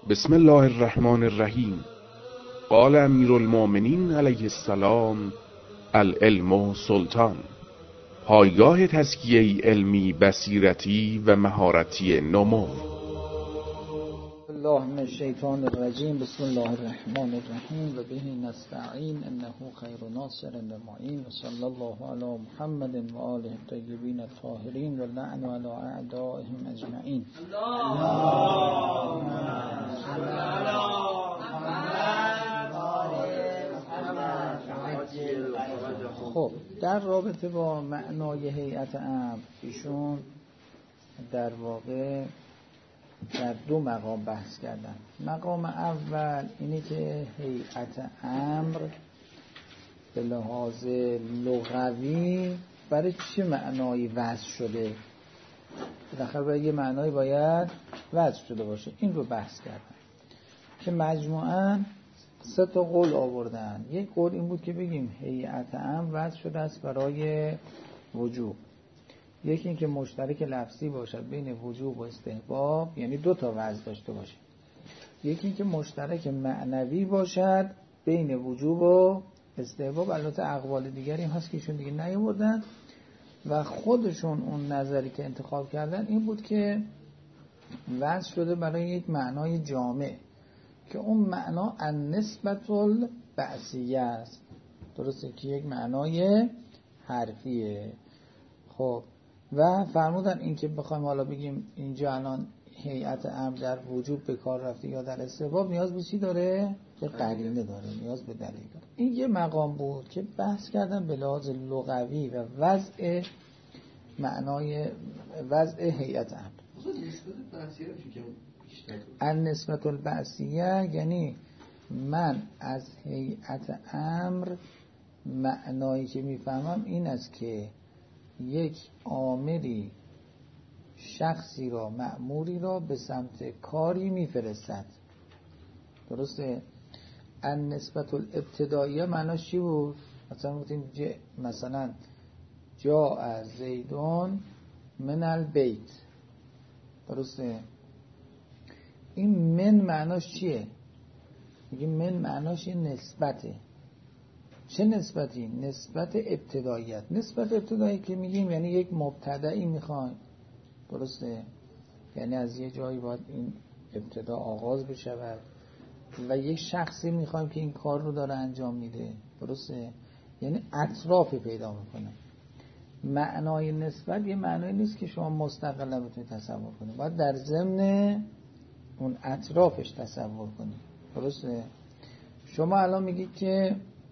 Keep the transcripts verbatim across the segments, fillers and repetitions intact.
بسم الله الرحمن الرحیم. قال امیر المؤمنین علیه السلام: العلم سلطان. پایگاه تزکیه علمی، بصیرتی و مهارتی نمو. الله من الشیطان الرجیم. بسم الله الرحمن الرحیم و به نستعین انه خیر ناصر و معین و صلی الله علی محمد و آله الطیبین الطاهرین و لعن علی اعدائهم اجمعین. اللهم صل علی محمد. خب در رابطه با معنای هیئت امر ایشون در واقع در دو مقام بحث کردن. مقام اول اینه که هیئت امر به لحاظ لغوی برای چه معنایی وضع شده، بالاخره برای یه معنایی باید وضع شده باشه. این رو بحث کردن که مجموعاً سه تا قول آوردن. یک قول این بود که بگیم هیئت امر وضع شده است برای وجوب. یکی این که مشترک لفظی باشد بین وجوب و استحباب، یعنی دو تا وضع داشته باشه. یکی این که مشترک معنوی باشد بین وجوب و استحباب. البته اقوال دیگری هم هست که ایشون دیگه نیاوردن و خودشون اون نظری که انتخاب کردن این بود که وضع شده برای یک معنای جامع که اون معنا النسبة البعثیه است. درسته که یک معنای حرفیه. خب و فرمودن این که بخوایم حالا بگیم اینجا الان هیئت امر در وجوب به کار رفته یا در استحباب، نیاز به چی داره؟ به قرینه داره، نیاز به دلیل داره. این یه مقام بود که بحث کردن به لحاظ لغوی و وضع معنای وضع هیئت امر. النسبة البعثیه یعنی من از هیئت امر معنایی که میفهمم این است که یک آمری شخصی را، مأموری را به سمت کاری میفرستد. درسته؟ النسبة الابتدائیه معناش چی بود؟ مثلا گفتیم مثلا جاء زیدون من البیت. درسته؟ این من معناش چیه؟ میگیم من معناش نسبته. چه نسبتی؟ نسبت ابتداییت. نسبت ابتدایی که میگیم یعنی یک مبتدایی میخوایم. درسته؟ یعنی از یه جایی باید این ابتدا آغاز بشود و یک شخصی میخوایم که این کار رو داره انجام میده. درسته؟ یعنی اطراف پیدا میکنه. معنای نسبت یه معنایی نیست که شما مستقلا بتونید تصور کنید، باید در ضمن اون اطرافش تصور کنید. درسته؟ شما الان میگید که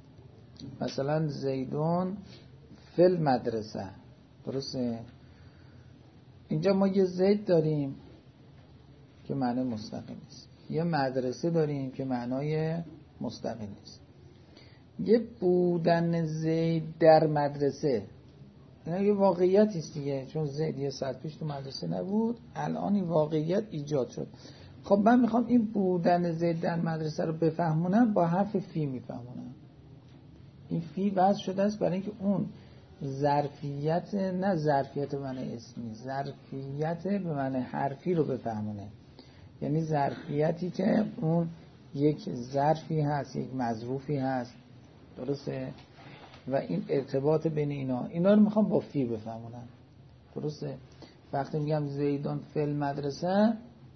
مثلا زیدون فی المدرسه. درسته؟ اینجا ما یه زید داریم که معنی مستقل نیست، یه مدرسه داریم که معنای مستقل نیست. یه بودن زید در مدرسه این یه واقعیت است دیگه، چون زید یه ساعت پیش تو مدرسه نبود، الان این واقعیت ایجاد شد. خب من میخوام این بودن زید در مدرسه رو بفهمونم، با حرف فی میفهمونم. این فی وضع شده است برای اینکه اون ظرفیت، نه ظرفیت به معنی اسمی، ظرفیت به معنی حرفی رو بفهمونه. یعنی ظرفیتی که اون یک ظرفی هست، یک مظروفی هست. درسته؟ و این ارتباط بین اینا اینا رو میخوام با فی بفهمونم. درسته؟ وقتی میگم زیدون فی المدرسه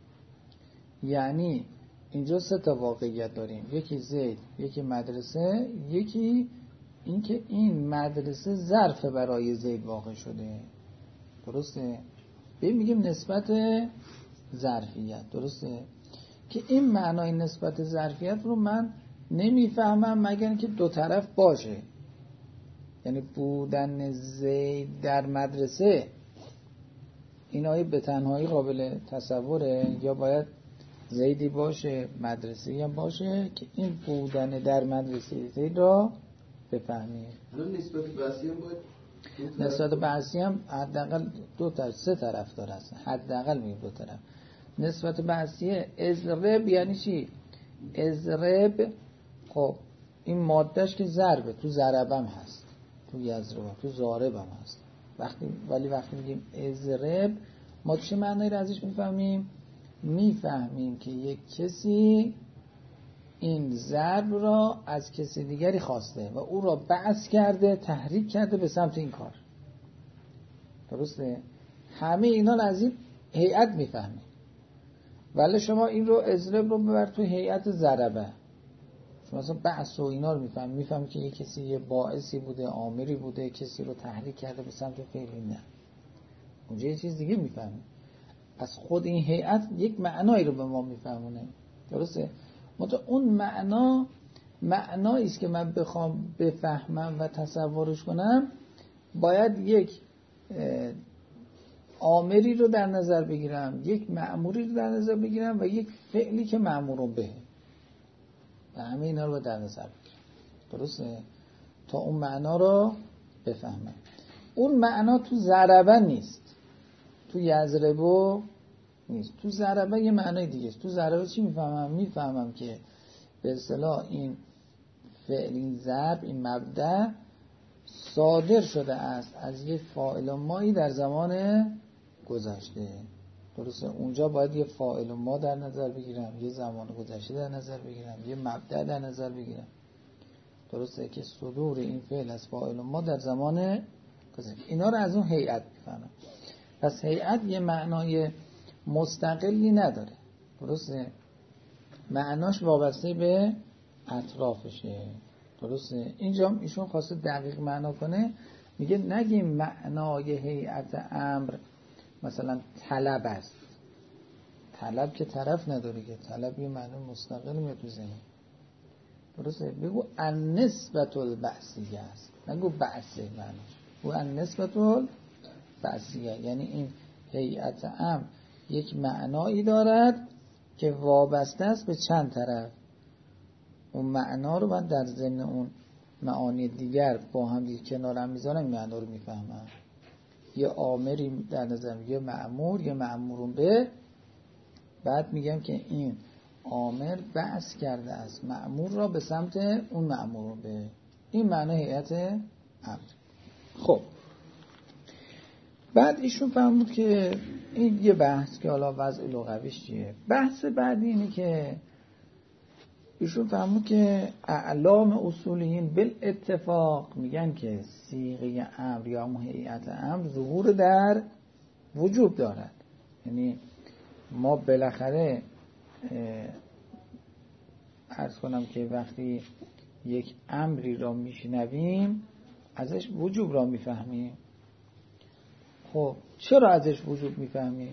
یعنی اینجا سه تا واقعیت داریم، یکی زید، یکی مدرسه، یکی اینکه این مدرسه ظرف برای زید واقع شده. درسته؟ ببین میگیم نسبت ظرفیت. درسته؟ که این معنای نسبت ظرفیت رو من نمیفهمم مگر اینکه دو طرف باشه. یعنی بودن زید در مدرسه این آیه به تنهایی قابل تصوره یا باید زیدی باشه مدرسه‌ای هم باشه که این بودن در مدرسه زید را بفهمیم. نسبت بعثی هم باید نسبت بعثی هم حداقل دو تا سه طرف داره است. حداقل میگه دو طرف. نسبت بعثی اضرب یعنی چی؟ اضرب خب این مادهش که ضربه، تو ضربم هست، تو یضربم، تو ضاربم هست. وقتی ولی وقتی میگیم اضرب ما چه معنی رو ازش میفهمیم؟ میفهمیم که یک کسی این ضرب را از کسی دیگری خواسته و او را بعث کرده، تحریک کرده به سمت این کار. درسته؟ همه اینا رو از این هیئت میفهمیم. ولی شما این رو اضرب رو ببر تو هیئت ضربه، شما مثلا بعث و اینا رو میفهمیم، میفهمیم که یک کسی یه باعثی بوده، آمری بوده، کسی رو تحریک کرده به سمت فعلی. نه، اونجا یه چیز دیگه میفهمیم. از خود این هیئت یک معنایی رو به ما میفهمونه. درسته؟ مثلا اون معنا معنایی است که من بخوام بفهمم و تصورش کنم، باید یک آمری رو در نظر بگیرم، یک مأموری رو در نظر بگیرم و یک فعلی که مأمور به، و همه اینا رو در نظر بگیرم. درسته؟ تا اون معنا رو بفهمم. اون معنا تو ضربه نیست، تو یضربو نیست. تو ضربه یه معنای دیگه است. تو ضربه چی میفهمم؟ میفهمم که به اصطلاح این فعل، این ضرب، این مبدأ صادر شده است از یک فاعل و مایی در زمان گذشته. درسته؟ اونجا باید یه فاعل و ما در نظر بگیرم، یه زمان گذشته در نظر بگیرم، یه مبدأ در نظر بگیرم. درسته که صدور این فعل از فاعل و ما در زمان گذشته. اینا رو از اون هیئت میفهمم. پس هیئت یه معنای مستقلی نداره. درسته؟ معناش وابسته به اطرافشه. درسته؟ اینجا ایشون خواسته دقیق معنا کنه، میگه نگیم معنای هیئت امر مثلا طلب است. طلب که طرف نداره، که طلب یه معنی مستقل میاد تو ذهن. درسته؟ بگو النسبة البعثیه است، نگو بعثه معناش. بگو النسبة البعثیه، یعنی این هیئت امر یک معنایی دارد که وابسته است به چند طرف. اون معنا رو من در ضمن اون معانی دیگر با هم دیگه کنار هم میذارم، این معنا رو میفهمم. یه آمری در نظر میگه، یه مأمور، یه مأمورون به، بعد میگم که این آمر بعث کرده است مأمور را به سمت اون مأمورون به. این معنی هیئت امر. خب بعد ایشون فهمود که این یه بحث که حالا وضع لغویش چیه. بحث بعدی اینه که ایشون فهمود که اعلام اصولیین بالاتفاق میگن که صیغه امر یا هیئت امر ظهور در وجوب دارد. یعنی ما بالاخره عرض کنم که وقتی یک امری را میشنویم ازش وجوب را میفهمیم. خب چرا ازش وجوب میفهمیم؟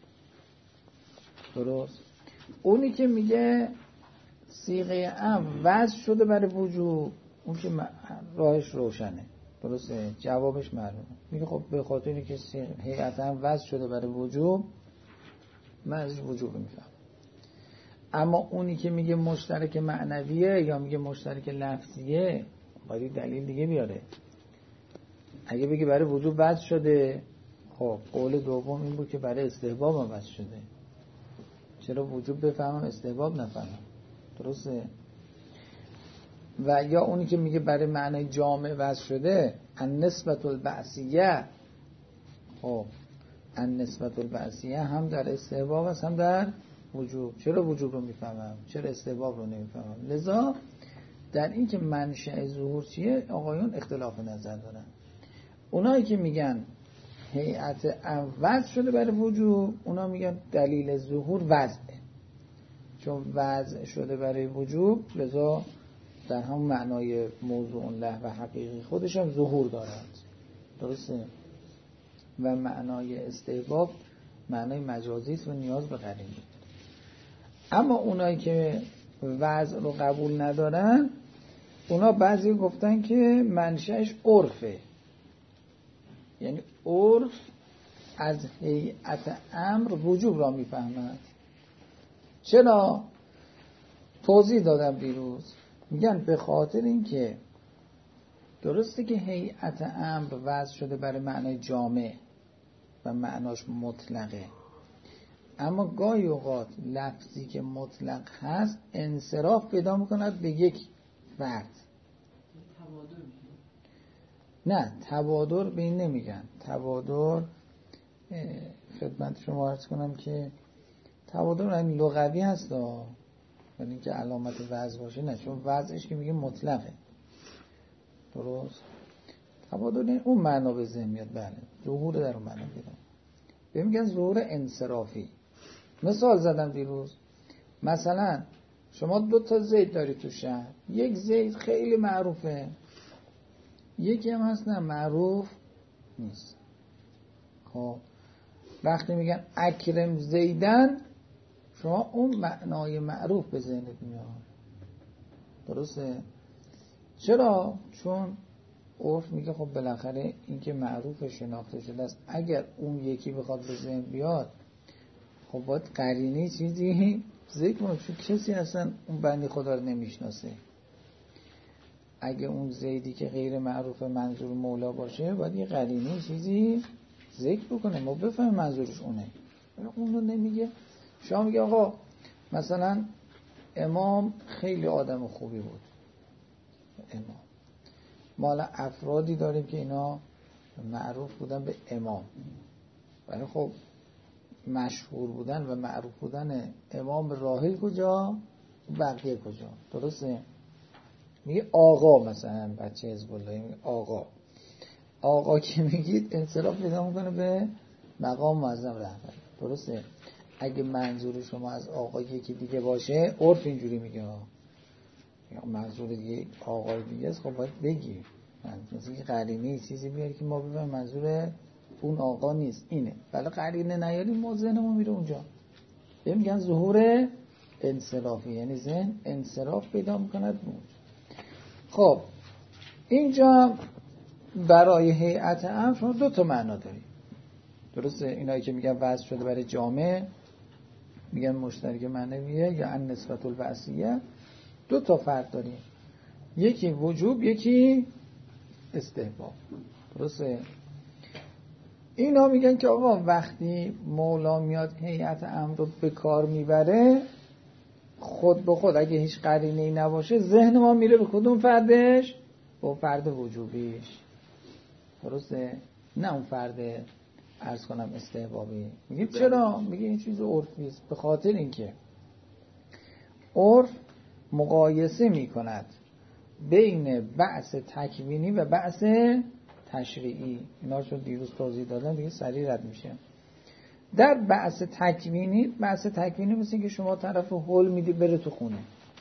درست؟ اونی که میگه صیغه امر وضع شده برای وجوب، اون که راهش روشنه. درسته؟ جوابش معلومه. میگه خب به خاطر اینکه هیئت امر وضع شده برای وجوب، من ازش وجوب میفهمم. اما اونی که میگه مشترک معنویه یا میگه مشترک لفظیه، باید دلیل دیگه بیاره. اگه بگه برای وجوب وضع شده، خب قول دوم این بود که برای استحباب هم وضع شده. چرا وجوب بفهمم استحباب نفهمم؟ درسته؟ و یا اونی که میگه برای معنی جامع وضع شده، النسبة البعثیه، خب النسبة البعثیه هم در استحباب است هم در وجوب. چرا وجوب رو میفهمم؟ چرا استحباب رو نمیفهمم؟ لذا در این که منشأ ظهور چیه آقایون اختلاف نظر دارن. اونایی که میگن هیئت امر وضع شده برای وجوب، اونا میگن دلیل ظهور وضعه، چون وضع شده برای وجوب لذا در هم معنای موضوع له و حقیقی خودش هم ظهور دارد. درسته؟ و معنای استحباب معنای مجازی است و نیاز به قرینه. اما اونایی که وضع رو قبول ندارن، اونا بعضی گفتن که منشأش عرفه. یعنی عرف از هیئت امر وجوب را میفهمد. چرا؟ توضیح دادم دیروز. میگن به خاطر اینکه درسته که هیئت امر وضع شده برای معنای جامع و معناش مطلقه، اما گاهی اوقات لفظی که مطلق هست انصراف پیدا میکند به یک فرد. نه، تبادر به این نمیگن. تبادر خدمت شما عرض کنم که تبادل این لغوی هست ها، یعنی اینکه علامت وضع باشه نه، چون وضعش که میگه مطلقه. درست؟ تبادل اون معنا به ذهن میاد. بله، ظهور در اون معنا میاد. بهم میگن ظهور انصرافی. مثال زدم دیروز، مثلا شما دو تا زید داری تو شهر، یک زید خیلی معروفه، یکی هم هست نه معروف نیست. خب وقتی میگن اکرم زیدن، شما اون معنای معروف به ذهنت میاد. درسته؟ چرا؟ چون عرف میگه خب بالاخره این که معروف شناخته شده است، اگر اون یکی بخواد به ذهن بیاد خب باید قرینه چیزی ذکر کنه، چون کسی اصلا اون بندی خدا رو نمیشناسه. اگه اون زیدی که غیر معروف منظور مولا باشه باید یه قرینه چیزی ذکر بکنه ما بفهمیم منظورش اونه. اون رو نمیگه. شما میگه آقا مثلا امام خیلی آدم خوبی بود، امام مالا افرادی داریم که اینا معروف بودن به امام، ولی خب مشهور بودن و معروف بودن امام راحل کجا؟ بقیه کجا؟ درسته؟ میگه آقا، مثلا بچه حزب الله میگه آقا، آقا که میگید انصراف پیدا میکنه به مقام معظم رهبری. درسته؟ اگه منظور شما از آقا یکی دیگه باشه، عرف اینجوری میگه یا منظور دیگه آقای دیگه است، خب باید بگی مثلا که قرینه چیزی بیاری که ما ببینیم منظور اون آقا نیست اینه، ولی قرینه نیاریم ما ذهنمون میره اونجا. بهم میگن ظهور انصرافی، یعنی ذهن انصراف پیدا میکند. خب اینجا برای هیئت امر شما دو تا معنا داریم. درسته؟ اینایی که میگن وضع شده برای جامع میگن مشترک معنویه یا ان نسبت البعثیه. دو تا فرق داریم، یکی وجوب یکی استحباب. درسته؟ اینا میگن که آقا وقتی مولا میاد هیئت امر رو به کار میبره، خود به خود اگه هیچ قرینه‌ای نباشه ذهن ما میره به کدوم فردش؟ به فرد وجوبیش. درسته؟ نه اون فرد عرض کنم استحبابی. میگه چرا؟ میگه این چیز عرفی است. به خاطر اینکه عرف مقایسه میکند بین بعث تکوینی و بعث تشریعی. اینا رو دیروز توضیح دادم دیگه سریع رد میشه. در بعث تکوینی، بعث تکوینی مثل که شما طرف هول میدی بره تو خونه.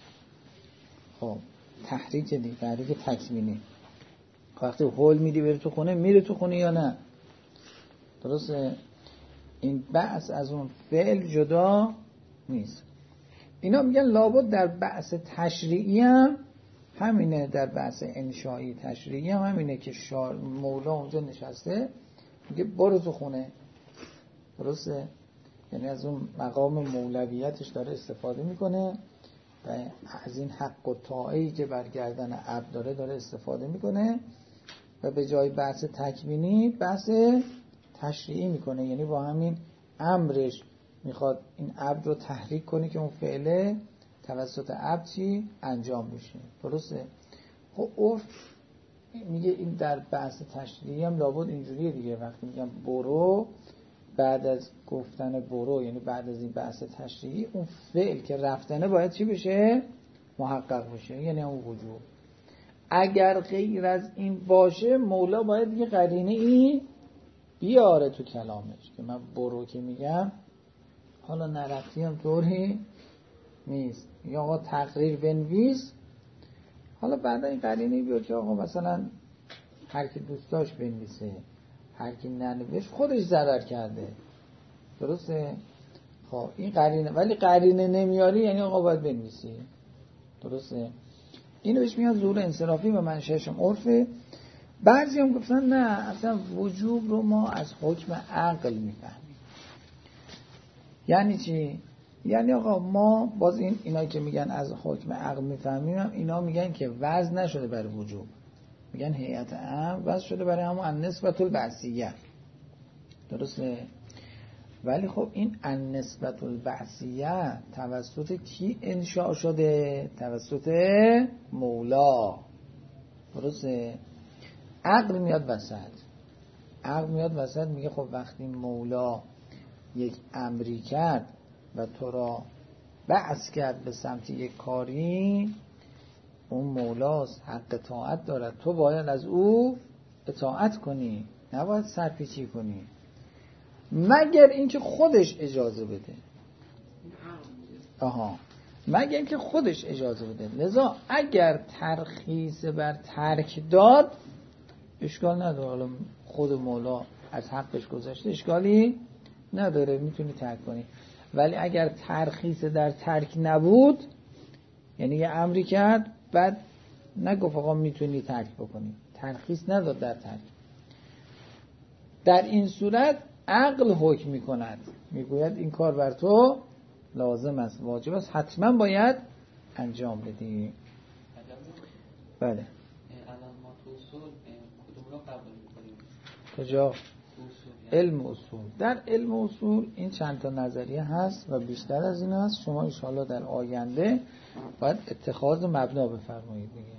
خب تحریک دیگه، تحریک تکوینی. وقتی هول میدی بره تو خونه، میره تو خونه یا نه؟ درسته؟ این بعث از اون فعل جدا نیست. اینا میگن لابد در بعث تشریعی هم همینه، در بعث انشایی تشریعی هم همینه که شار مولا اونجا نشسته میگه برو تو خونه. درسته؟ یعنی از اون مقام مولویتش داره استفاده میکنه و از این حق و طاعه‌ای که برگردن عبد داره داره استفاده میکنه و به جای بحث تکوینی بحث تشریعی میکنه. یعنی با همین امرش میخواد این عبد رو تحریک کنه که اون فعله توسط عبد چی انجام بشه. درسته؟ خب عرف میگه این در بحث تشریعی هم لابد اینجوریه دیگه. وقتی میگم برو، بعد از گفتن برو یعنی بعد از این بحث تشریعی اون فعل که رفتنه باید چی بشه؟ محقق بشه، یعنی اون وجوب. اگر غیر از این باشه مولا باید یه قرینه ای بیاره تو کلامش که من برو که میگم حالا نرفتی هم طوری نیست، یا آقا تقریر بنویس، حالا بعدا این قرینه بیار که آقا مثلا هر کی دوست داشت بنویسه، هر کی ننوشت خودش ضرر کرده. درسته؟ خب این قرینه، ولی قرینه نمیاری یعنی آقا باید بنویسی. درسته؟ اینو بهش میگن ظهور انصرافی و منشأش هم عرفه. بعضی هم گفتن نه اصلا وجوب رو ما از حکم عقل میفهمیم. یعنی چی؟ یعنی آقا ما باز این اینا که میگن از حکم عقل میفهمیم هم اینا میگن که وضع نشده برای وجوب، میگن هیئت امر وضع شده برای همون النسبة البعثیه. درسته؟ ولی خب این النسبة البعثیه توسط کی انشاء شده؟ توسط مولا. درسته؟ عقل میاد وسط. عقل میاد وسط میگه خب وقتی مولا یک امری کرد و تو را بعث کرد به سمت یک کاری، اون مولاست، حق اطاعت دارد، تو باید از او اطاعت کنی، نباید سرپیچی کنی، مگر اینکه خودش اجازه بده. آها، مگر اینکه خودش اجازه بده. لذا اگر ترخیص بر ترک داد اشکال نداره، حالا خود مولا از حقش گذاشته اشکالی نداره، میتونی ترک کنی. ولی اگر ترخیص در ترک نبود، یعنی یه امری کرد بعد نگفت آقا میتونی ترک بکنی، ترخیص نداد در ترک، در این صورت عقل حکم میکند، میگوید این کار بر تو لازم است، واجب است، حتما باید انجام بدی. بله. الان ما تو اصول کدوم رو قبول می‌کنیم؟ کجا؟ علم اصول. در علم اصول این چند تا نظریه هست و بیشتر از این هست. شما ان شاءالله در آینده باید اتخاذ مبنا بفرمایید دیگه.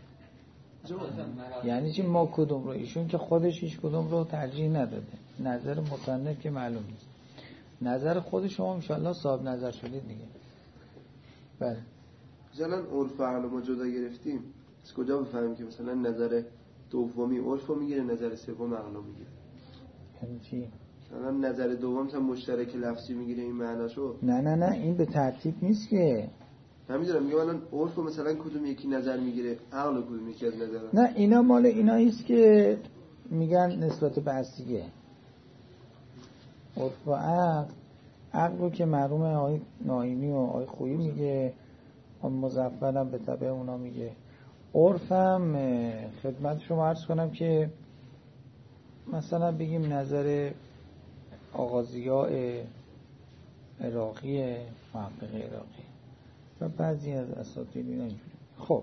یعنی چی ما کدوم رو؟ ایشون که خودش هیچ کدوم رو ترجیح نداده، نظر مصنف که معلوم نیست، نظر خود شما ان شاءالله صاحب نظر شدید دیگه. بله. مثلا عرف عقل ما جدا گرفتیم، از کجا بفهمیم که مثلا نظر دومی عرف رو میگیره، نظر سوم عقل رو میگیره؟ یعنی چی؟ مثلا نظر دوم مثلا مشترک لفظی میگیره این معناشو؟ نه نه نه این به ترتیب نیست که. نمیدونم، میگم الان عرف مثلا کدوم یکی نظر میگیره، عقل کدوم یکی از نظر؟ نه اینا مال ایناییست که میگن نسبت به اصلیه. عرف و عقل، عقل رو که مرحوم آقای ناینی و آقای خویی میگه، اون مظفرم به تبع اونا میگه. عرفم خدمت شما عرض کنم که مثلا بگیم نظر آقا ضیاء عراقی، محقق عراقی و بعضی از اساتید اینا اینجوری. خب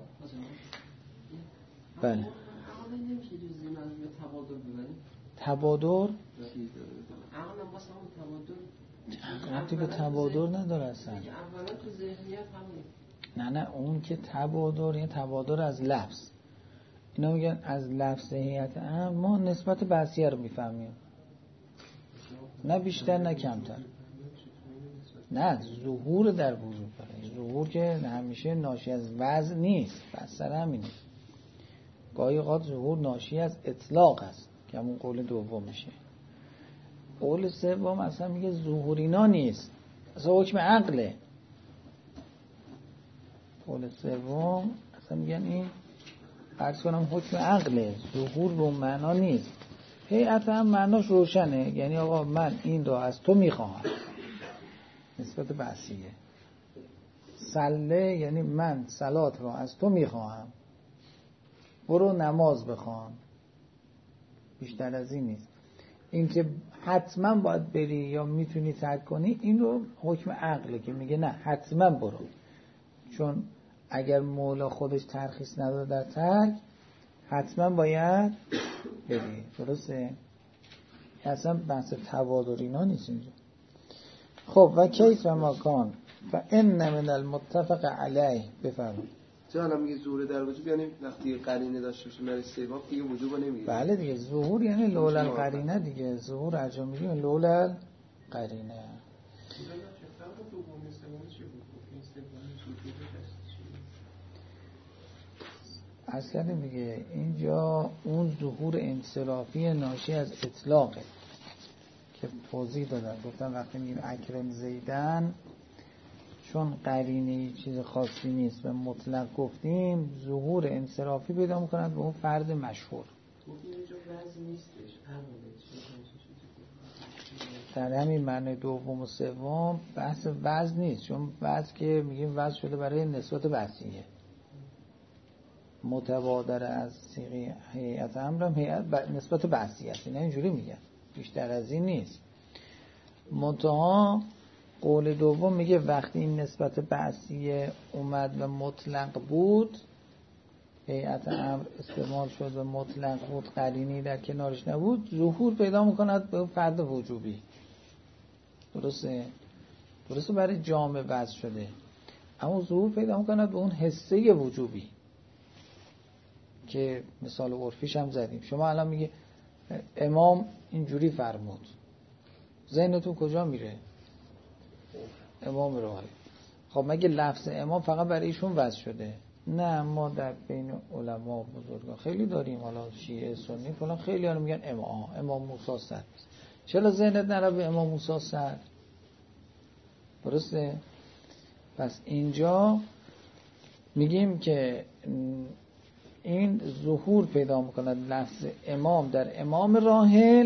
بله. عقل نمیشه جزئی منظور تبادر ببریم؟ تبادر؟ عقل هم واسه همون تبادر ربطی به تبادر نداره اصلا. اولا تو ذهنیت همونه. نه نه اون که تبادر، یه تبادر از لفظ، اینا میگن از لفظ هیئت امر ما نسبت بعضیه رو میفهمیم، نه بیشتر نه کمتر. نه ظهور در وجود داره، ظهور که همیشه ناشی از وضع نیست، بس سر همینه. گاهی اوقات ظهور ناشی از اطلاق است که همون قول دوم میشه. قول سوم اصلا میگه ظهور اینا نیست، اصلا حکم عقله. قول سوم اصلا میگن این عرض کنم حکم عقله، ظهور رو معنا نیست. هیئت هم معناش روشنه، یعنی آقا من این رو از تو میخواهم، نسبت بعضیه. صله یعنی من صلات رو از تو میخواهم، برو نماز بخوان، بیشتر از این نیست. این که حتما باید بری یا میتونی ترک کنی، این رو حکم عقله که میگه نه حتما برو، چون اگر مولا خودش ترخیص نداده در ترک حتما باید بری. درسته؟ اصلا بحث تبادر اینا نیست اینجا. خب و کیف و مکان و ان من المتفق علیه بفرمایید. چرا الان میگه ظهور در وجود، یعنی وقتی قرینه داشته باشه برای سبب دیگه وجوب نمیگیره؟ بله دیگه، ظهور یعنی لولا القرینه دیگه، ظهور اجا میگیم لولا القرینه. از کردیم دیگه اینجا اون ظهور انصرافی ناشی از اطلاقه که توضیح دادن، گفتن وقتی میگیم اکرم زیدن چون قرینه چیز خاصی نیست و مطلق گفتیم، ظهور انصرافی پیدا میکند به اون فرد مشهور. در همین معنی دوم و سوم بحث وزن نیست، چون وزن که میگیم وزن شده برای نسبت بعضیه، متبادر از صیغه هیئت امر هم هیئت نسبت بعضیه است، اینا اینجوری میگن، بیشتر از این نیست. منتها قول دوم میگه وقتی این نسبت بعضیه اومد و مطلق بود، هیئت امر استعمال شد و مطلق بود، قرینی در کنارش نبود، ظهور پیدا میکند به فرد وجوبی. درسته؟ درسته برای جامع وضع شده، اما ظهور پیدا میکند به اون حصه وجوبی که مثال عرفیش هم زدیم. شما الان میگه امام اینجوری فرمود، ذهنتون کجا میره؟ امام راهل. خب مگه لفظ امام فقط برای ایشون وضع شده؟ نه، ما در بین علما بزرگان خیلی داریم، حالا شیعه سنی فلان، خیلی ها میگن امام امام موسی صدر. چرا ذهنت نره به امام موسی صدر؟ درسته؟ پس اینجا میگیم که این ظهور پیدا میکند لفظ امام در امام راحل.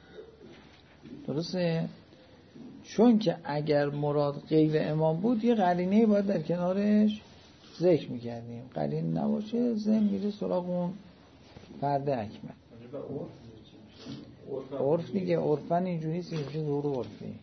درسته؟ چون که اگر مراد غیر امام بود یه قرینه باید در کنارش ذکر میکردیم، قرینه نباشه ذهن میره سراغ اون فرد اکمل. عرف دیگه، عرفن اینجوری نیست، میشه ظهور عرفی.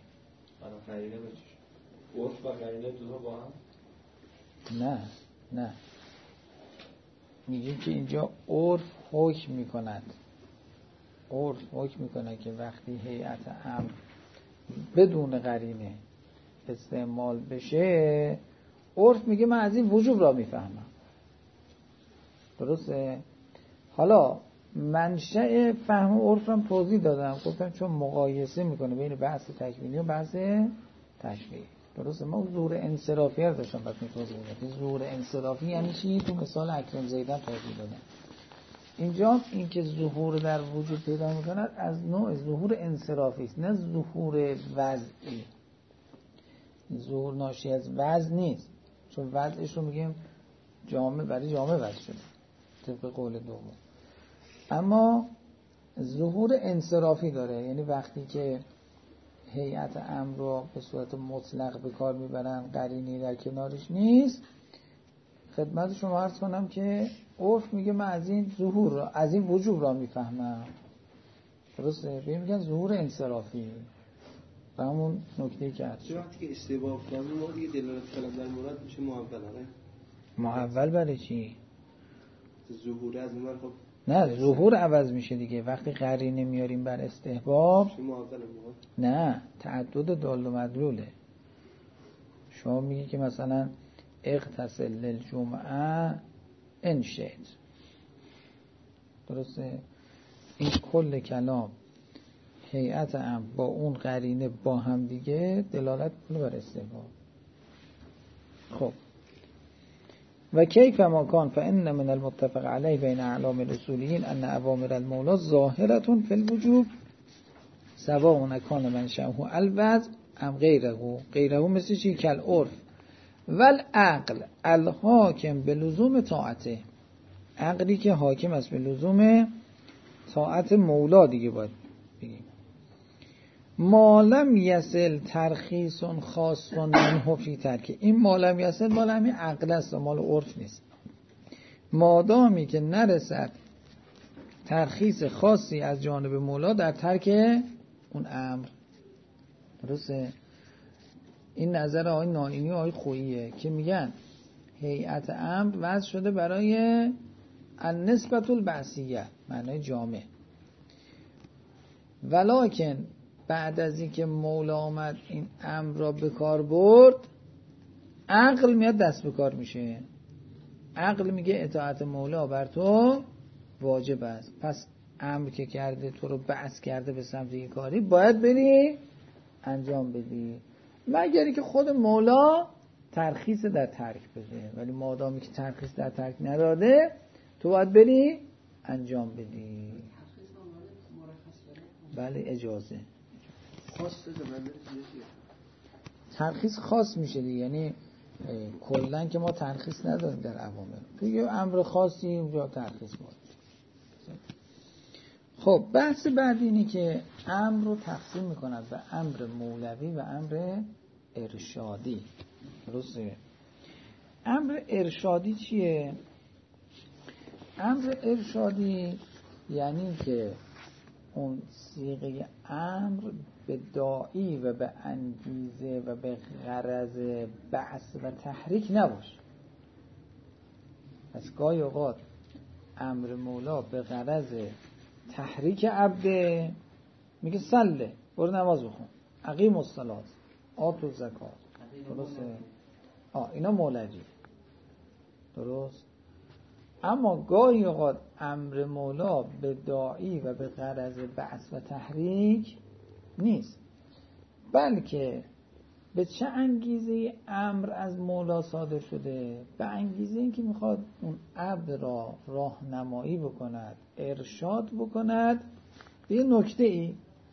عرف و قرینه دو با هم؟ نه نه، میگیم که اینجا عرف حکم میکند، عرف حکم میکند که وقتی هیئت امر بدون قرینه استعمال بشه، عرف میگه من از این وجوب را میفهمم. درسته؟ حالا منشأ فهم عرف هم توضیح دادم، گفتم چون مقایسه میکنه بین بحث تکوینی و بحث تشریعی. درسته؟ ما ظهور انصرافی رو داشتم بعد توضیح دادم. ظهور انصرافی یعنی چی؟ تو مثال اکرم زیدن توضیح دادم. اینجا این که ظهور در وجود پیدا میکند از نوع ظهور انصرافی است، نه ظهور وضعی. ظهور ناشی از وضع نیست، چون وضعش رو میگیم جامع برای جامع وضع شده طبق قول دوم. اما ظهور انصرافی داره، یعنی وقتی که هیئت امر رو به صورت مطلق به کار میبرن، قرینی در کنارش نیست، خدمت شما عرض کنم که عرف میگه من از این ظهور را، از این وجوب را میفهمم. درسته؟ بهم میگن ظهور انصرافی. و همون نکته‌ای که هست وقتی که استباب کنیم ما دیگه دلالت کلام در مراد میشه محول. آره محول برای چی؟ ظهور از من خب نه، ظهور عوض میشه دیگه وقتی قرینه میاریم بر استحباب. نه، تعدد دال و مدلوله. شما میگی که مثلا اغتسل للجمعه ان شئت. درسته؟ این کل کلام هیئت امر با اون قرینه با هم دیگه دلالت کنه بر استحباب. خب و کیف ما کان فان من المتفق علیه بین اعلام الاصولیین ان اوامر المولا ظاهره فی الوجوب سواء کان منشأه الوضع ام غیره. غیره مثل چی؟ کل عرف والعقل الحاکم به لزوم طاعته. عقلی که حاکم است به لزوم طاعت مولا دیگه باید بگیم. ما لم یصل ترخیص خاص منه فی ترک. این ما لم یصل مال همین عقل است، مال عرف نیست. مادامی که نرسد ترخیص خاصی از جانب مولا در ترک اون امر. درسته؟ این نظر آقای نائینی و آقای خوییه که میگن هیئت امر وضع شده برای النسبة البعثیه، معنای جامع. ولکن بعد از این که مولا آمد این امر را به کار برد، عقل میاد دست به کار میشه. عقل میگه اطاعت مولا بر تو واجب است، پس امر که کرده تو رو بعث کرده به سمت این کاری، باید بری انجام بدی، مگری که خود مولا ترخیص در ترک بده. ولی مادامی که ترخیص در ترک نداده تو باید بری انجام بدی. بله اجازه ترخیص خاص میشه دیگه، یعنی کلا که ما ترخیص نداریم در اوامر، تو یه امر خاصی اونجا ترخیص ما. خب بحث بعد اینی که امر رو تقسیم میکند به امر مولوی و امر ارشادی. درسته؟ امر ارشادی چیه؟ امر ارشادی یعنی که اون صیغه امر به داعی و به انگیزه و به غرض بعث و تحریک نباشه. پس گاهی اوقات امر مولا به غرض تحریک عبده، میگه صله، برو نماز بخون، اقیم الصلاة، آت الزکات. درسته؟ آه اینا مولوی. درست؟ اما گاهی اوقات امر مولا به داعی و به غرض بعث و تحریک نیست، بلکه به چه انگیزه امر از مولا صادر شده؟ به انگیزه این که میخواد اون عبد را راهنمایی بکند، ارشاد بکند به یه نکته ای.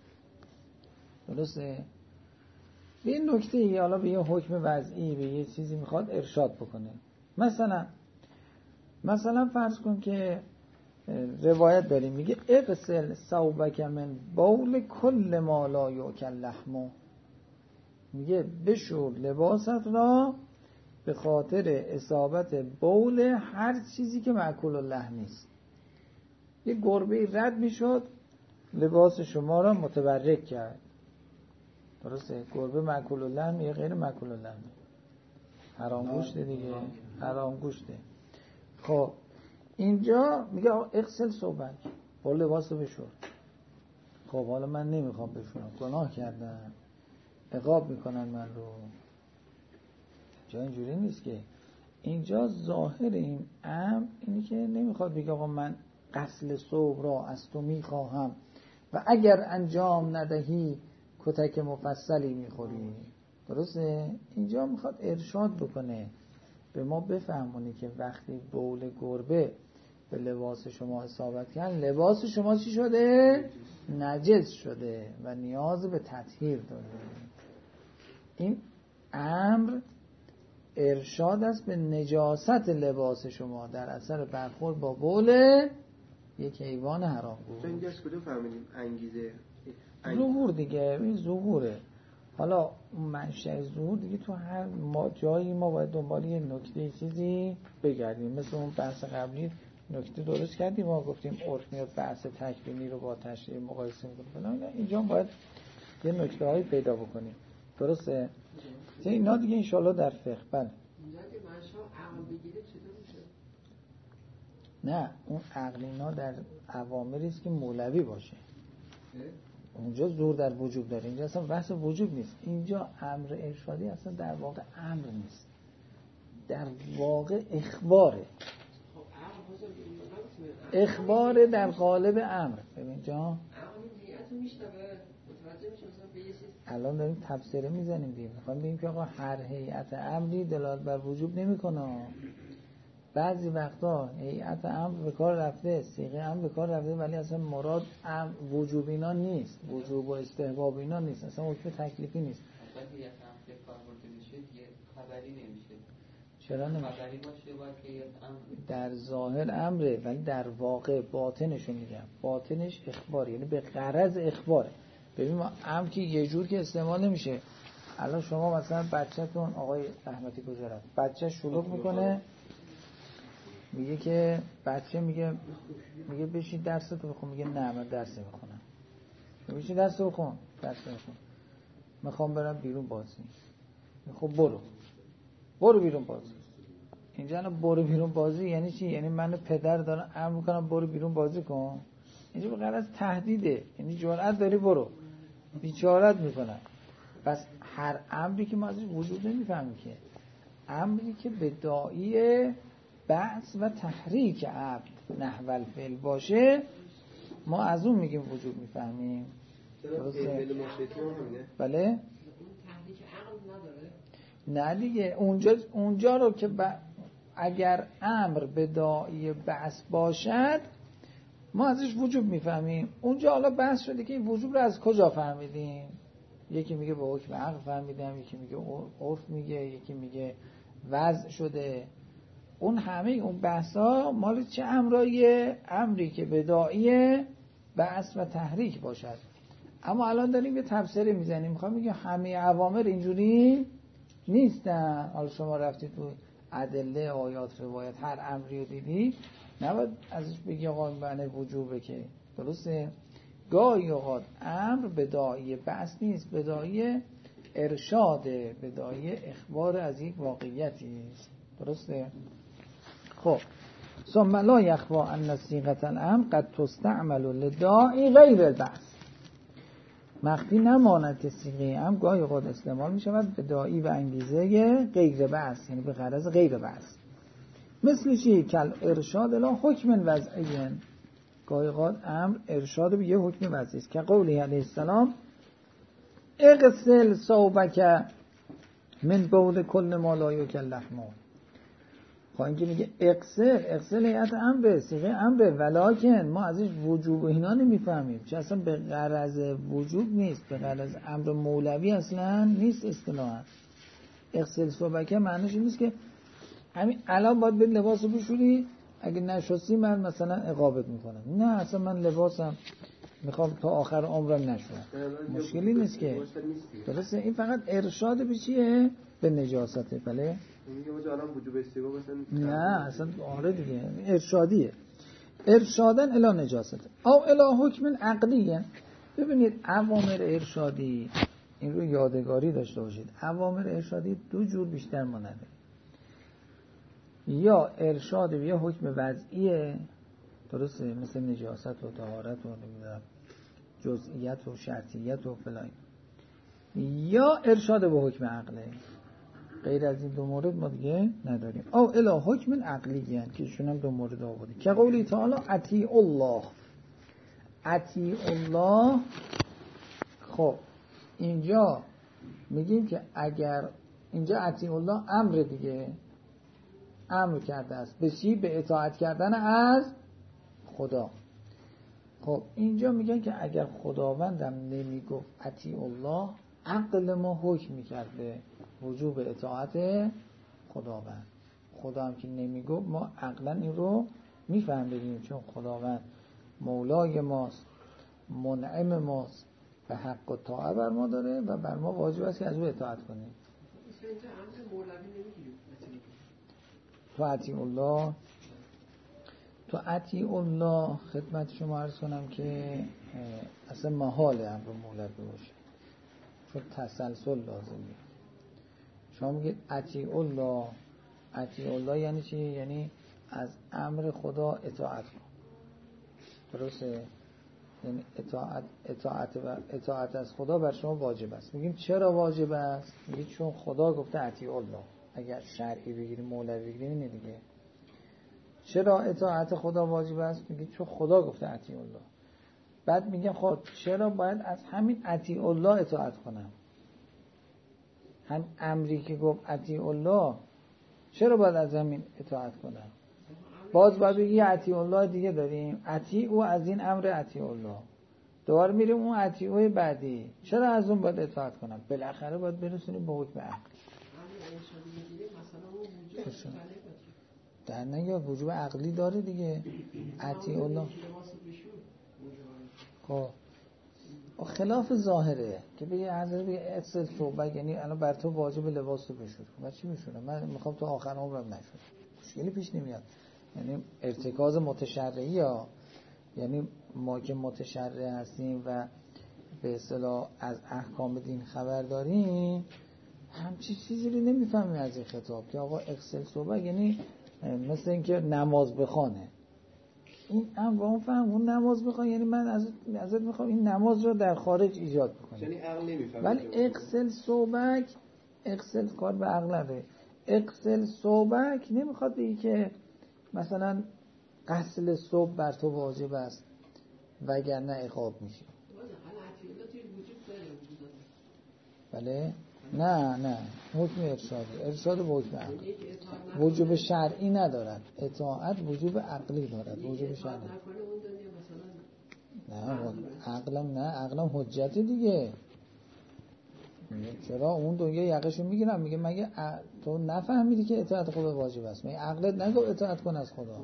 درسته؟ به یه نکته ای، حالا به یه حکم وضعی، به یه چیزی میخواد ارشاد بکنه. مثلا مثلا فرض کن که روایت داریم میگه اغسل ثوبک من بول کل ما لا یؤکل لحمه، میگه بشور لباست را به خاطر اصابت بول هر چیزی که مأکول اللحم نیست. یه گربه رد میشد لباس شما را متبرک کرد. درسته؟ گربه مأکول اللحم یا غیر مأکول اللحم؟ حرام گوشته دیگه، حرام گوشته. خب اینجا میگه اغسل ثوبک، با لباس رو بشور. خب حالا من نمیخوام بشورم، گناه کردم، عقاب میکنن من رو. جا اینجوری نیست که. اینجا ظاهر این امر اینی که نمیخواد بگه آقا من غسل ثوب را از تو میخواهم و اگر انجام ندهی کتک مفصلی میخوری. درسته؟ اینجا میخواد ارشاد بکنه، به ما بفهمونی که وقتی بول گربه به لباس شما اصابت کرد، لباس شما چی شده؟ نجس شده و نیاز به تطهیر داره. این امر ارشاد است به نجاست لباس شما در اثر برخورد با بول یک حیوان حرام گوش. تو اینجا از کجا فهمیدیم انگیزه؟ ظهور دیگه، این ظهوره. حالا اون منشأ ظهور دیگه تو هر ما جایی ما باید دنبال یه نکته چیزی بگردیم. مثل اون بحث قبلی نکته درست کردیم، ما گفتیم عرف میاد بحث تکوینی رو با تشریع مقایسه میکنه. اینجا باید یه نکته هایی پیدا بکنیم. درسته؟ اینا دیگه انشالله در فقه. بله نه، اون عقلینا در اوامری است که مولوی باشه. اونجا زور در وجوب داره، اینجا اصلا بحث وجوب نیست. اینجا امر ارشادی اصلا در واقع امر نیست، در واقع اخباره. اخبار در قالب امر. ببین جان الان داریم تفسیره میزنیم دیگه، میخوایم بگیم که آقا هر هیئت امری دلالت بر وجوب نمیکنه. بعضی وقتا هیئت امر به کار رفته، صیغه امر به کار رفته، ولی اصلا مراد امر وجوب اینا نیست، وجوب و استحباب اینا نیست، اصلا حکم تکلیفی نیست. وقتی هیئت امر به کار برده میشه دیگه خبری نمیشه. چرا نمیشه؟ خبری باشه باید که امر در ظاهر امره، ولی در واقع باطنشو میگم، باطنش اخبار، یعنی به غرض اخباره. ببین ما امر که یه جور که استعمال نمیشه. الان شما مثلا بچه‌تون آقای رحمتی کجا رفت؟ بچه شلوغ میکنه، میگه که بچه میگه میگه بشین درستو بخون، میگه نه من درس نمیخونم. بشین درستو بخون، درس نمیخون. میخوام برم بیرون بازی. خب برو. برو بیرون بازی. اینجا نه برو بیرون بازی یعنی چی؟ یعنی من پدر دارم امر میکنم برو بیرون بازی کن. اینجا به غرض تهدیده، یعنی جرأت داری برو. بیچارت میکنن. پس هر امری که ما ازش وجود نمیفهمیم که امری که به داعی بعث و تحریک عبد نحو الفعل باشه ما از اون میگیم وجود میفهمیم. درسته؟ بله؟ نه دیگه اونجا اونجا رو که ب... اگر امر به داعی بعث باشد ما ازش وجوب میفهمیم. اونجا حالا بحث شده که این وجوب رو از کجا فهمیدیم. یکی میگه به حکم عقل فهمیدم، یکی میگه عرف میگه، یکی میگه وضع شده. اون همه اون بحثا مال چه امرایه؟ امری که به داعی بعث و تحریک باشد. اما الان داریم یه تفسیر میزنیم، میخوام بگم همه اوامر اینجوری نیستن. حالا شما رفتید تو ادله آیات روایت هر امری رو دیدی، نباید ازش بگی آقا معنی وجوبه که. درسته؟ گاهی اوقات امر به داعی بعث نیست، به داعی ارشاده، به داعی اخبار از یک واقعیتی است. درسته؟ خب ثم لا یخفی ان صیغه الامر قد تستعمل للداعی غیر البعث. مخفی نماند که صیغه امر گاهی اوقات استعمال می شود به داعی و انگیزه غیر بعث، یعنی به غرض غیر بعث. مثل چی؟ کل ارشاد الی حکم وضعی. گاهی اوقات امر ارشاد به یه حکم وضعی است که قولی علیه السلام اغسل ثوبک من بول کل ما لا یکلف ما. خب اینکه میگه اقسل اقسل هیئت امر صیغه امر، ولکن ما ازش وجوب و اینا نمیفهمیم، چون اصلا به غرض وجوب نیست، به غرض امر مولوی اصلا نیست اصطلاحا. اقسل صبحکه معنیش این نیست که همین الان باید به لباس رو بشوری، اگه نشستی من مثلا عقابت میکنم. نه اصلا من لباسم میخوام تا آخر عمرم نشورم، مشکلی نیست که. درسته این فقط ارشاد به چیه؟ به نجاسته. بله میگه ما الان وجوب استیبا مثلا نه اصلا آره دیگه ارشادیه، ارشادن الی نجاسته او الی حکم عقلیه. ببینید اوامر ارشادی، این رو یادگاری داشته باشید، اوامر ارشادی دو جور بیشتر ما نداره، یا ارشاد و یا حکم وضعیه، درسته، مثل نجاست و طهارت و نمیدونم جزئیات و شرطیت و فلان، یا ارشاد به حکم عقله. غیر از این دو مورد ما دیگه نداریم. او الی حکم عقلی هست که ایشون هم دو مورد آورده، که قولی تعالی اطیع الله. اطیع الله. خب اینجا میگیم که اگر اینجا اطیع الله امر دیگه، امر کرده است به چی؟ به اطاعت کردن از خدا. خب اینجا میگن که اگر خداوندم نمیگفت اطیع الله، عقل ما حکم میکرد به وجوب اطاعت خداوند. خدا هم که نمیگفت ما عقلا این رو میفهمیدیم، چون خداوند مولای ماست، منعم ماست، به حق و طاعت بر ما داره و بر ما واجب است که از او اطاعت کنیم. تو اطیع الله، تو اطیع الله خدمت شما عرض کنم که اصلا محال امر مولوی باشه، چون تسلسل لازمیه. شما میگید اطیع الله، اطیع الله یعنی چی؟ یعنی از امر خدا اطاعت کن. درسته؟ یعنی اطاعت اطاعت و اطاعت از خدا بر شما واجب است. میگیم چرا واجب است؟ میگید چون خدا گفته اطیع الله. اگر شرعی بگیریم مولوی بگیریم اینه دیگه. چرا اطاعت خدا واجب است؟ میگید چون خدا گفته اطیع الله. بعد میگم خب چرا باید از همین اطیع الله اطاعت کنم؟ هم امری که گفت اطیع الله، چرا باید از همین اطاعت کنم؟ باز باید بگی اطیع الله دیگه داریم، اطیع او از این امر اطیع الله، دوباره میریم اون اطیع او بعدی، چرا از اون باید اطاعت کنم؟ بالاخره باید برسونیم به حکم عقل. در نه یا وجوب عقلی داره دیگه اطیع الله. خب خلاف ظاهره که بگه حضرت بگه اصل صحبت، یعنی الان بر تو واجب لباس رو بشور. و چی بشورم؟ من میخوام تو آخر عمرم نشورم، مشکلی پیش نمیاد. یعنی ارتکاز متشرعی، یا یعنی ما که متشرع هستیم و به اصطلاح از احکام دین خبر داریم، همچی چیزی رو نمیفهمیم از این خطاب که آقا اغسل صحبت یعنی مثل اینکه نماز بخوانه. این هم با اون فهم اون نماز بخوان یعنی من از ازت میخوام این نماز رو در خارج ایجاد بکنم. یعنی عقل نمیفهمه. ولی اغسل صحبت، اغسل کار به عقل نداره. اغسل صحبت نمیخواد بگی که مثلا غسل صبح بر تو واجب است وگرنه عقاب میشی. بله؟ نه نه حکم ارشاد، ارشاد و حکم عقلی. وجوب شرعی ندارد، اطاعت وجوب عقلی دارد، وجوب شرعی. نه عقلم نه، عقلم حجت دیگه. چرا اون دنیا یقشو میگیرم میگه مگه تو نفهمیدی که اطاعت خدا واجب است؟ مگه عقلت نگو اطاعت کن از خدا؟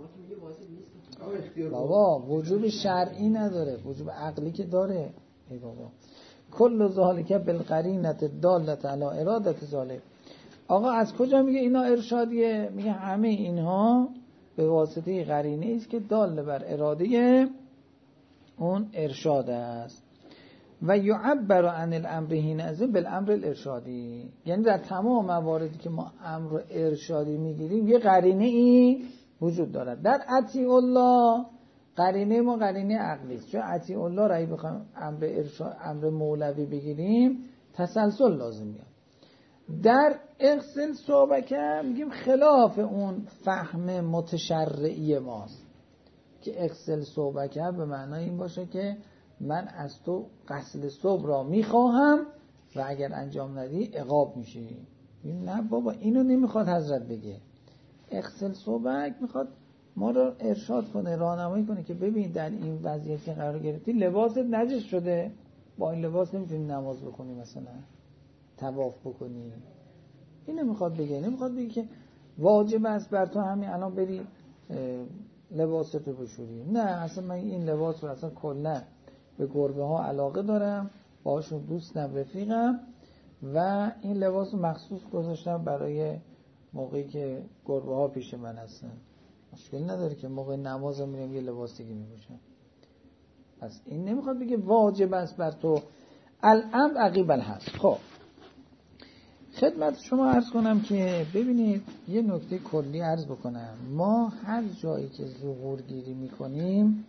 بابا وجوب شرعی نداره، وجوب عقلی که داره. ای بابا کل ذالک بالقرینه دالت علی اراده ذالک. آقا از کجا میگه اینا ارشادیه؟ میگه همه اینها به واسطه قرینه است که دال بر اراده اون ارشاد است. و یعبر عن الامر حینئذ بالامر الارشادی، یعنی در تمام مواردی که ما امر ارشادی میگیریم یه قرینه ای وجود دارد. در اطیع الله قرینه ما قرینه عقلی است، چون اطیع الله را اگه بخوایم امر ارشاد امر مولوی بگیریم تسلسل لازم میاد. در اغسل صحبت میگیم خلاف اون فهم متشرعی ماست که اغسل صحبت به معنای این باشه که من از تو غسل صبح را میخواهم و اگر انجام ندی عقاب میشی. نه بابا اینو نمیخواد حضرت بگه. اغسل ثوبک میخواد ما رو ارشاد کنه، راهنمایی کنه که ببین در این وضعیت که قرار گرفتی لباست نجس شده، با این لباس نمیتونی نماز بخونی، مثلا طواف بکنی. اینو میخواد بگه، نمیخواد بگه که واجب است بر تو همین الان بری لباس تو بشوری. نه اصلا من این لباس رو اصلا کلا به گربه ها علاقه دارم، باهاشون دوستم، رفیقم، و این لباس رو مخصوص گذاشتم برای موقعی که گربه ها پیش من هستن. مشکل نداره که موقع نماز رو میرم یه لباس دیگه میپوشم. پس این نمیخواد بگه واجب است بر تو الامر عقیب الحظ. خب خدمت شما عرض کنم که ببینید یه نکته کلی عرض بکنم. ما هر جایی که ظهور گیری میکنیم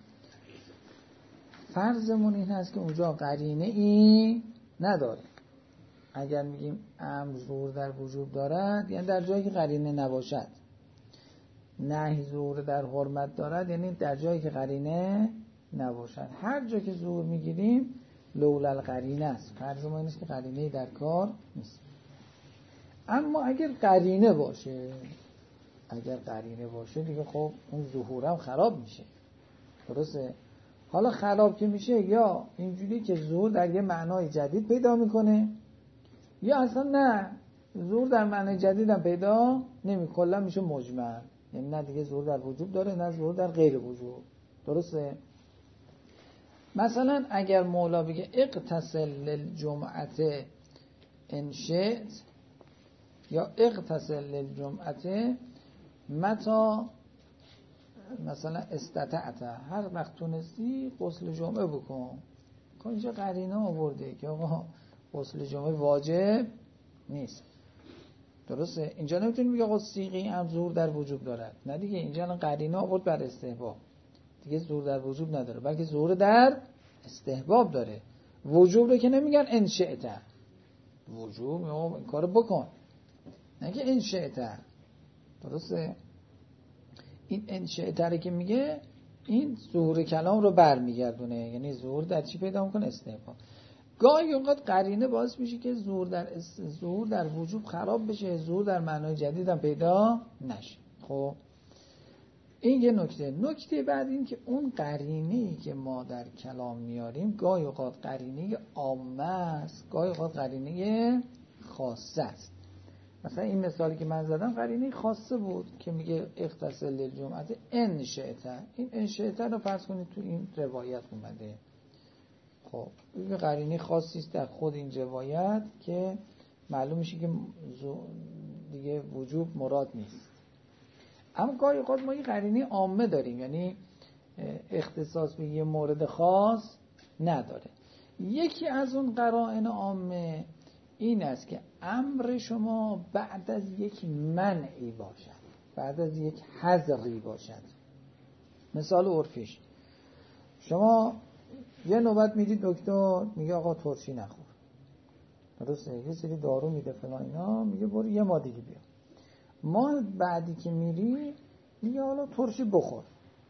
فرضمون این هست که اونجا قرینه ای نداره. اگر میگیم امر ظهور در وجوب دارد یعنی در جایی که قرینه نباشد، نهی ظهور در حرمت دارد یعنی در جایی که قرینه نباشد. هر جا که ظهور میگیریم لولا القرینه است، فرض ما این است که قرینه در کار نیست. اما اگر قرینه باشه، اگر قرینه باشه دیگه خب اون ظهورم خراب میشه. درسته؟ حالا خراب که میشه یا اینجوری که ظهور در یه معنای جدید پیدا میکنه، یا اصلا نه ظهور در معنای جدید هم پیدا نمی، کلا میشه مجمل. یعنی نه دیگه ظهور در وجوب داره نه ظهور در غیر وجوب. درسته؟ مثلا اگر مولا بگه اغتسل للجمعه ان شئت، یا اغتسل للجمعه متا مثلا استطعت، هر وقت تونستی غسل جمعه بکن. که اینجا قرینه آورده که آقا غسل جمعه واجب نیست. درسته؟ اینجا نمیتونی بگه آقا صیغه هم ظهور در وجوب دارد. نه دیگه، اینجا قرینه آورد بر استحباب، دیگه ظهور در وجوب نداره، بلکه ظهور در استحباب داره. وجوب رو که نمیگن ان شئت، وجوب این کارو بکن، نه که ان شئت. درسته؟ این ان شئت رو که میگه این ظهور کلام رو برمیگردونه، یعنی ظهور در چی پیدا میکنه؟ استحباب. گاهی اوقات قرینه باعث میشه که ظهور در ظهور در وجوب خراب بشه، ظهور در معنای جدید هم پیدا نشه. خب این یه نکته. نکته بعد این که اون قرینه‌ای که ما در کلام میاریم گاهی اوقات قرینه عامه است، گاهی اوقات قرینه خاصه است. مثلا این مثالی که من زدم قرینه خاصه بود که میگه اغتسل للجمعه ان شئت. این ان شئت رو فرض کنید تو این روایت اومده. خب این قرینه خاصی است در خود این روایت که معلوم میشه که دیگه وجوب مراد نیست. اما گاهی اوقات ما این قرینه عامه داریم، یعنی اختصاص به یه مورد خاص نداره. یکی از اون قرائن عامه این است که امر شما بعد از یک منعی باشد، بعد از یک حظری باشد. مثال عرفیش، شما یه نوبت میدید دکتر میگه آقا ترشی نخور، درسته؟ یه سری دارو میده فلان اینا، میگه برو یه ماه دیگه بیا. ما بعدی که میری میگه حالا ترشی بخور.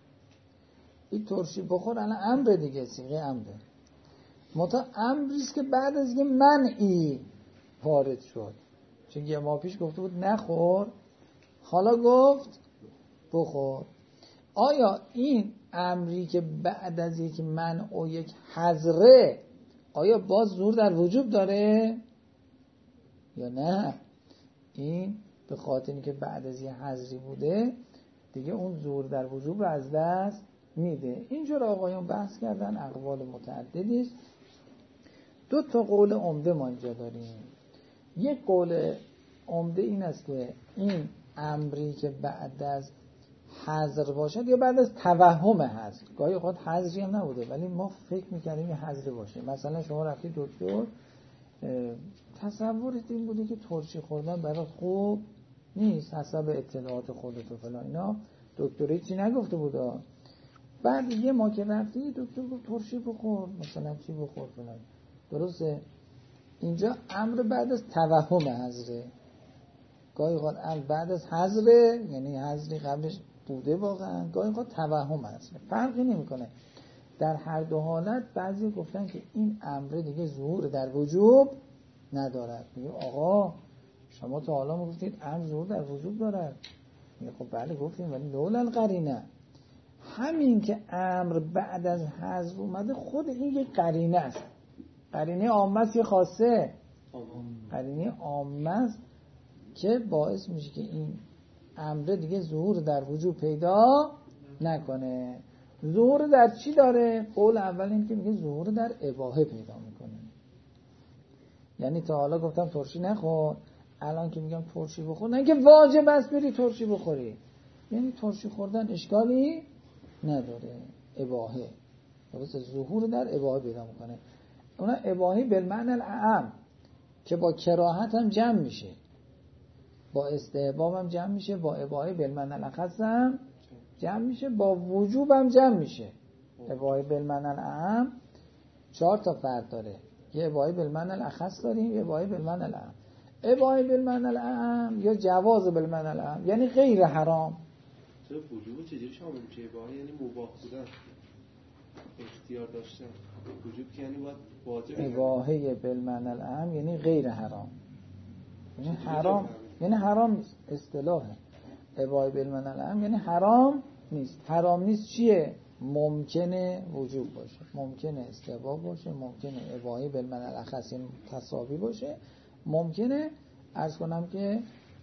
این ترشی بخور الان امر دیگه، صیغه امره. متا امریست که بعد از یه منعی وارد شد. چون یه ماه پیش گفته بود نخور، حالا گفت بخور. آیا این امری که بعد از یک منع و یک حظره آیا باز ظهور در وجوب داره یا نه؟ این به خاطر اینکه بعد از یه حظری بوده دیگه اون ظهور در وجوب رو از دست میده. اینجور آقایون بحث کردن، اقوال متعددی است. دو تا قول عمده ما اینجا داریم. یک قول عمده این است که این امری که بعد از حظر باشد یا بعد از توهم حظر، گاهی اوقات حظری هم نبوده ولی ما فکر میکردیم یه حظری باشه. مثلا شما رفتی دکتر، تصورت این بوده که ترشی خوردن برات خوب نیست حسب اطلاعات خودت و فلان اینا، دکتری چی نگفته بوده. بعد یه ما که رفتی دکتر گفت ترشی بخور، مثلا چی بخور فلان. درسته؟ اینجا امر بعد از توهم حظره. گاهی اوقات امر بعد از حظره یعنی حظری قبلش بوده واقعا، گاهی اوقات توهم حظره. فرقی نمیکنه. در هر دو حالت بعضی گفتن که این امر دیگه ظهور در وجوب ندارد. میگه آقا شما تا حالا میگفتید امر ظهور در وجوب دارد. خب بله گفتیم، ولی لولا القرینه، همین که امر بعد از حذف اومده خود این یک قرینه است. قرینه عامه است یا خاصه؟ قرینه عامه است که باعث میشه که این امر دیگه ظهور در وجوب پیدا نکنه. ظهور در چی داره؟ قول اول این که میگه ظهور در اباحه پیدا میکنه. یعنی تا حالا گفتم ترشی نخور، الان که میگم ترشی بخور، نه که واجب است بری ترشی بخوری، یعنی ترشی خوردن اشکالی نداره. اباحه درسته، ظهور در اباحه پیدا میکنه. اونا اباحه بالمعنی الاعم که با کراهت هم جمع میشه، با استحباب هم جمع میشه، با اباحه بالمعنی الاخص هم جمع میشه، با وجوب هم جمع میشه. اباحه بالمعنی الاعم چهار تا فرد داره، یه اباحه بالمعنی الاخص داریم، یه اباحه بالمعنی الاعم. اباحه بالمعنی الاعم یا جواز بالمعنی الاعم یعنی غیر حرام. چرا وجوب چجوری شامل میشه؟ اباحه یعنی مباح بودن، اختیار داشتن. وجوب که یعنی باید واجب. اباحه بالمعنی الاعم یعنی غیر حرام، یعنی حرام یعنی حرام نیست. اصطلاح اباحه بالمعنی الاعم یعنی حرام نیست. حرام نیست چیه؟ ممکنه وجوب باشه، ممکنه استحباب باشه، ممکنه اباحه بالمعنی الاخص تساوی باشه، ممکنه عرض کنم که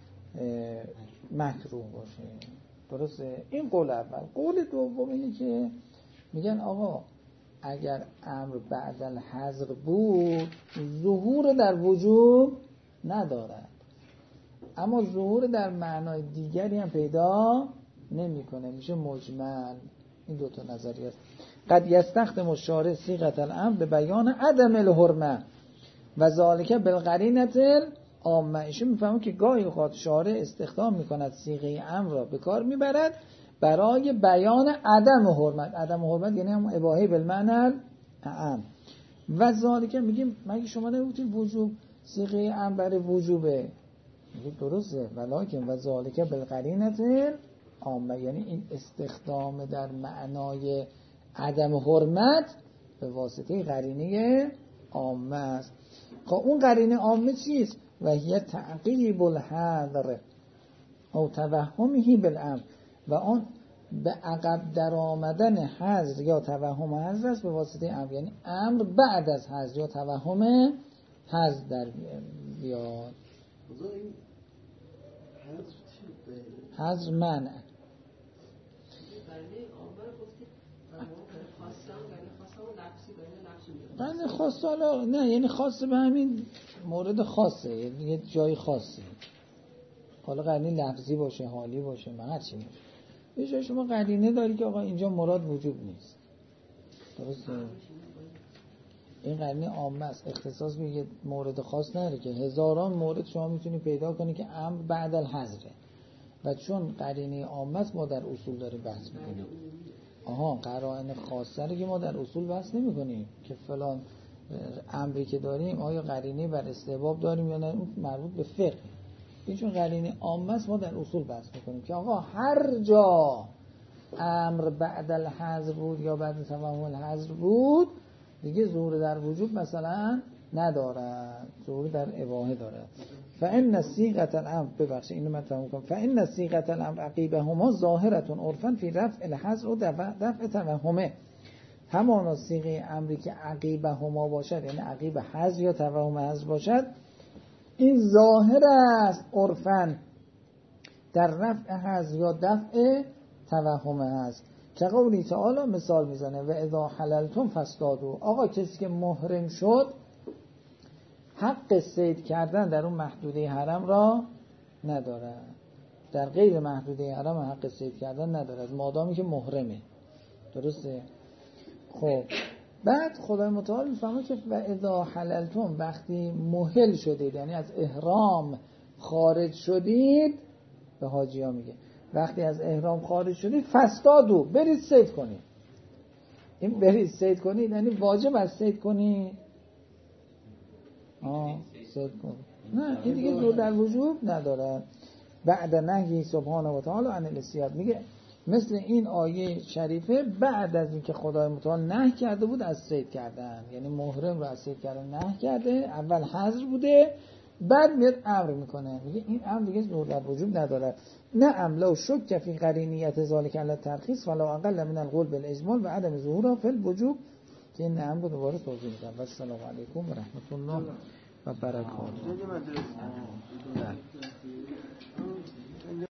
مکروه باشه. درسته؟ این قول اول. قول دوم اینه که میگن آقا اگر امر بعد الحظر بود ظهور در وجوب ندارد، اما ظهور در معنای دیگری هم پیدا نمیکنه، میشه مجمل. این دو تا نظریه است. قد یستخدم الشارع صیغه الامر به بیان عدم الحرمه و ذالک بالقرینه العامه. ایشون میفهمه که گاهی اوقات شارع استخدام میکند صیغه امر را به کار میبرد برای بیان عدم حرمت. عدم حرمت یعنی هم اباحه بالمعنی اعم. و ذالک میگیم مگه شما نگفتید وجوب صیغه امر برای وجوبه؟ میگه درسته، ولکن و ذالک بالقرینه العامه، یعنی این استخدام در معنای عدم حرمت به واسطه قرینه عامه است. خب اون قرینه عامه چیست؟ و هی تعقیب الحذر او توهمه بالامر، و آن به عقب در آمدن حذر یا توهم حذر است به واسطه امر، یعنی امر بعد از حذر یا توهم حذر در بیاد. حذر منع. قرینه خاص حالا نه، یعنی خاصه به همین مورد خاصه، یعنی یه جای خاصه. حالا قرینه لفظی باشه، حالی باشه، هر چی باشه. یه جای شما قرینه داری که آقا اینجا مراد وجوب نیست. درسته؟ این قرینه عامه است، اختصاص به یه مورد خاص نداره که هزاران مورد شما میتونی پیدا کنی که امر بعد الحذره. و چون قرینه عامه است ما در اصول داریم بحث میکنیم. آها قرائن خاصه رو که ما در اصول بحث نمی کنیم که فلان امری که داریم آیا قرینه بر استحباب داریم یا نه، مربوط به فقه. این چون قرینه عامه است ما در اصول بحث میکنیم که آقا هر جا امر بعد الحذر بود یا بعد توهم الحذر بود دیگه ظهور در وجوب مثلا ندارد، ظهور در اباحه دارد. فإن صيغة الامر ببخشید اینو من تموم کنم. فإن صيغة الامر عقیبهما ظاهرة عرفا فی رفع الحذر و دفع توهمه. همانا صیغه امری که عقیبهما باشد یعنی عقیب حذر یا توهم حذر باشد این ظاهر است عرفا در رفع حذر یا دفع توهم حذر. که قولی تعالی مثال میزنه و اذا حللتم فاصطادوا. آقا کسی که محرم شد حق صید کردن در اون محدوده حرم را نداره، در غیر محدوده حرم حق صید کردن نداره مادامی که محرمه. درسته؟ خب بعد خدای متعال میفهمه که و اذا حللتم وقتی محل شدید یعنی از احرام خارج شدید، به حاجی ها میگه وقتی از احرام خارج شدید فاصطادوا برید صید کنید. این برید صید کنید یعنی واجب است صید کنید؟ آه صید کنید نه، این دیگه ظهور در وجوب نداره. بعد نهی سبحانه و تعالی عن الاصطیاد، میگه مثل این آیه شریفه بعد از اینکه خدای متعال نهی کرده بود از صید کردن، یعنی محرم رو از صید کردن نهی کرده، اول حظر بوده بعد میاد امر میکنه، میگه این امر دیگه ظهور در وجوب نداره. نه املا و شک فی قرینیت ذالک علی الترخیص فلا اقل من القول بالاجمال و عدم ظهور فی الوجوب، که این امر رو دوباره توضیح میدم. و السلام علیکم و رحمت الله و برکاته.